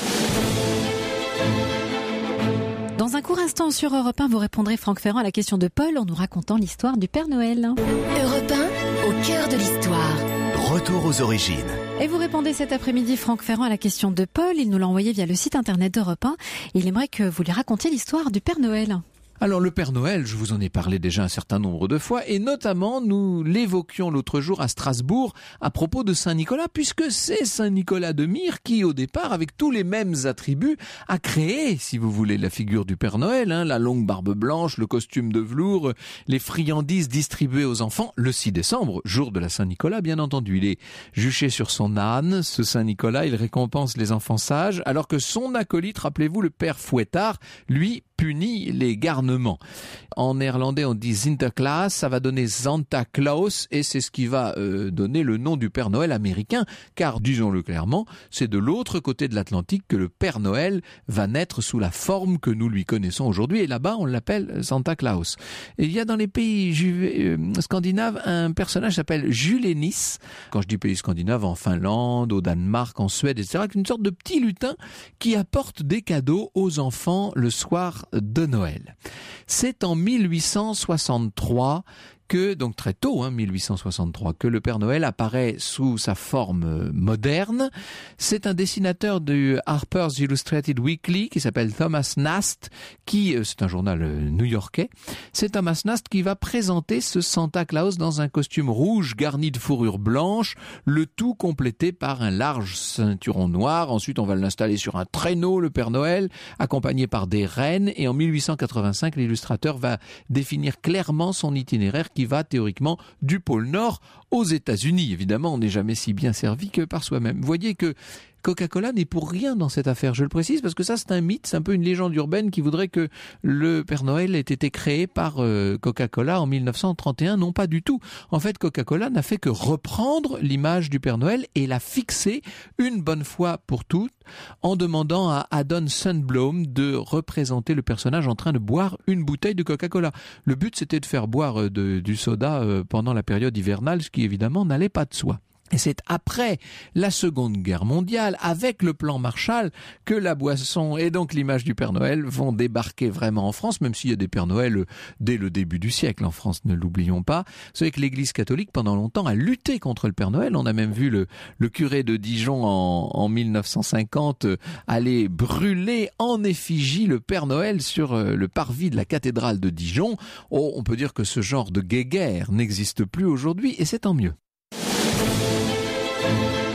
Dans un court instant sur Europe un, vous répondrez, Franck Ferrand, à la question de Paul en nous racontant l'histoire du Père Noël.
Europe un, au cœur de l'histoire.
Retour aux origines.
Et vous répondez cet après-midi, Franck Ferrand, à la question de Paul. Il nous l'a envoyé via le site internet d'Europe un. Il aimerait que vous lui racontiez l'histoire du Père Noël.
Alors le Père Noël, je vous en ai parlé déjà un certain nombre de fois, et notamment nous l'évoquions l'autre jour à Strasbourg à propos de Saint-Nicolas, puisque c'est Saint-Nicolas de Myre qui, au départ, avec tous les mêmes attributs, a créé, si vous voulez, la figure du Père Noël, hein, la longue barbe blanche, le costume de velours, les friandises distribuées aux enfants, le six décembre, jour de la Saint-Nicolas, bien entendu. Il est juché sur son âne, ce Saint-Nicolas, il récompense les enfants sages, alors que son acolyte, rappelez-vous, le Père Fouettard, lui, punit les garnements. En néerlandais, on dit Sinterklaas, ça va donner Santa Claus, et c'est ce qui va euh, donner le nom du Père Noël américain, car, disons-le clairement, c'est de l'autre côté de l'Atlantique que le Père Noël va naître sous la forme que nous lui connaissons aujourd'hui, et là-bas, on l'appelle Santa Claus. Et il y a dans les pays juvé, euh, scandinaves un personnage qui s'appelle Julenis. Quand je dis pays scandinaves, en Finlande, au Danemark, en Suède, et cetera, une sorte de petit lutin qui apporte des cadeaux aux enfants le soir de Noël. C'est en mille huit cent soixante-trois que, donc très tôt, hein, mille huit cent soixante-trois, que le Père Noël apparaît sous sa forme moderne. C'est un dessinateur du Harper's Illustrated Weekly qui s'appelle Thomas Nast, qui, c'est un journal new-yorkais, c'est Thomas Nast qui va présenter ce Santa Claus dans un costume rouge garni de fourrure blanche, le tout complété par un large ceinturon noir. Ensuite, on va l'installer sur un traîneau, le Père Noël, accompagné par des rennes, et en mille huit cent quatre-vingt-cinq, l'illustrateur va définir clairement son itinéraire qui va théoriquement du pôle Nord aux États-Unis. Évidemment, on n'est jamais si bien servi que par soi-même. Vous voyez que Coca-Cola n'est pour rien dans cette affaire, je le précise, parce que ça c'est un mythe, c'est un peu une légende urbaine qui voudrait que le Père Noël ait été créé par euh, Coca-Cola en mille neuf cent trente et un. Non, pas du tout. En fait, Coca-Cola n'a fait que reprendre l'image du Père Noël et la fixer une bonne fois pour toutes en demandant à Adon Sundblom de représenter le personnage en train de boire une bouteille de Coca-Cola. Le but c'était de faire boire de, du soda euh, pendant la période hivernale, ce qui évidemment n'allait pas de soi. Et c'est après la Seconde Guerre mondiale, avec le plan Marshall, que la boisson et donc l'image du Père Noël vont débarquer vraiment en France, même s'il y a des Pères Noël dès le début du siècle en France, ne l'oublions pas. Vous savez que l'Église catholique, pendant longtemps, a lutté contre le Père Noël. On a même vu le, le curé de Dijon en, en mille neuf cent cinquante aller brûler en effigie le Père Noël sur le parvis de la cathédrale de Dijon. Oh, on peut dire que ce genre de guéguerre n'existe plus aujourd'hui, et c'est tant mieux. Thank you.